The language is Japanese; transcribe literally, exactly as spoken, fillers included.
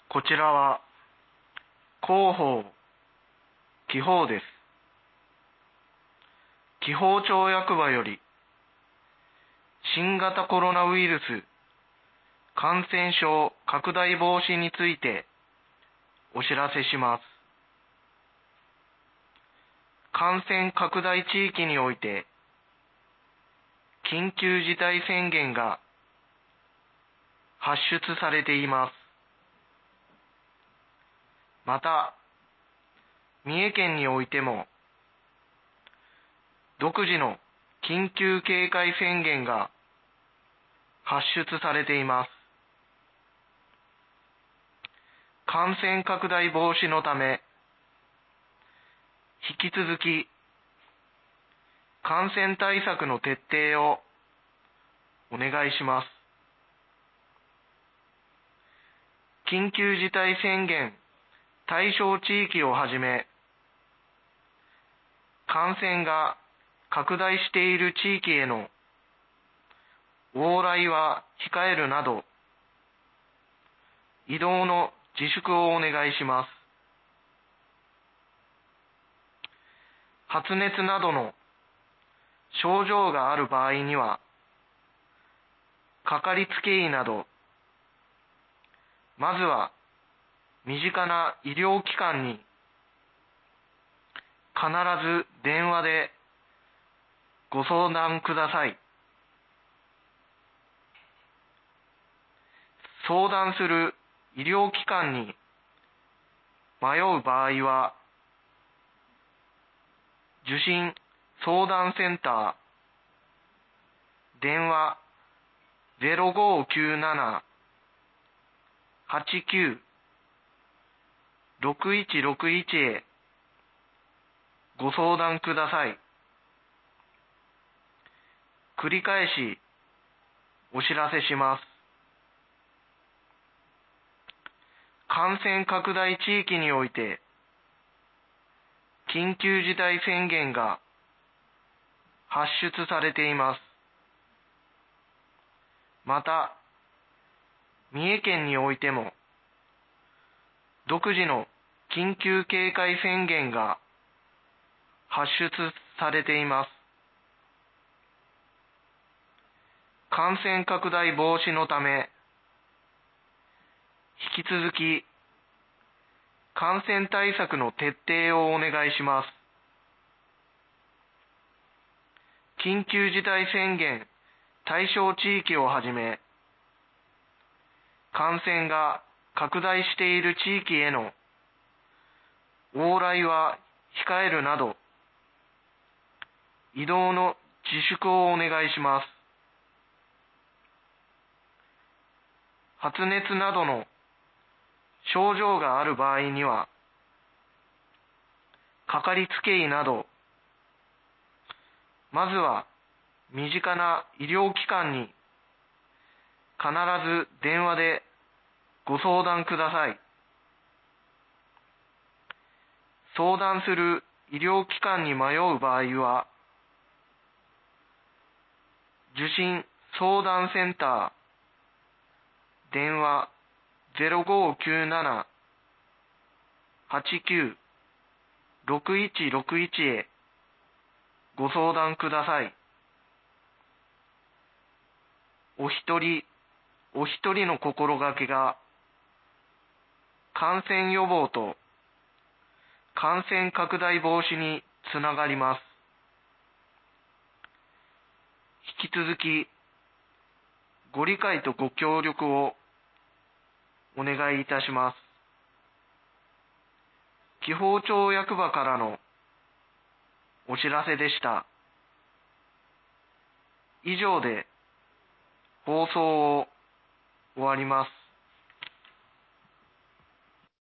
こちらは広報、気泡です。気泡町役場より新型コロナウイルス感染症拡大防止についてお知らせします。感染拡大地域において緊急事態宣言が発出されています。また、三重県においても独自の緊急警戒宣言が発出されています。感染拡大防止のため、引き続き感染対策の徹底をお願いします。緊急事態宣言対象地域をはじめ、感染が拡大している地域への往来は控えるなど、移動の自粛をお願いします。発熱などの症状がある場合には、かかりつけ医など、まずは身近な医療機関に必ず電話でご相談ください。相談する医療機関に迷う場合は、受診相談センター、電話 ゼロごーきゅうなな はちきゅう ろくいちろくいち へご相談ください。繰り返しお知らせします。感染拡大地域において緊急事態宣言が発出されています。また、三重県においても独自の緊急警戒宣言が発出されています。感染拡大防止のため、引き続き感染対策の徹底をお願いします。緊急事態宣言対象地域をはじめ、感染が拡大している地域への往来は控えるなど、移動の自粛をお願いします。発熱などの症状がある場合には、かかりつけ医など、まずは身近な医療機関に必ず電話でご相談ください。相談する医療機関に迷う場合は、受診相談センター、電話 ゼロごーきゅうなな はちきゅう ろくいちろくいち へご相談ください。お一人お一人の心がけが感染予防と感染拡大防止につながります。引き続きご理解とご協力をお願いいたします。紀宝町役場からのお知らせでした。以上で放送を終わります。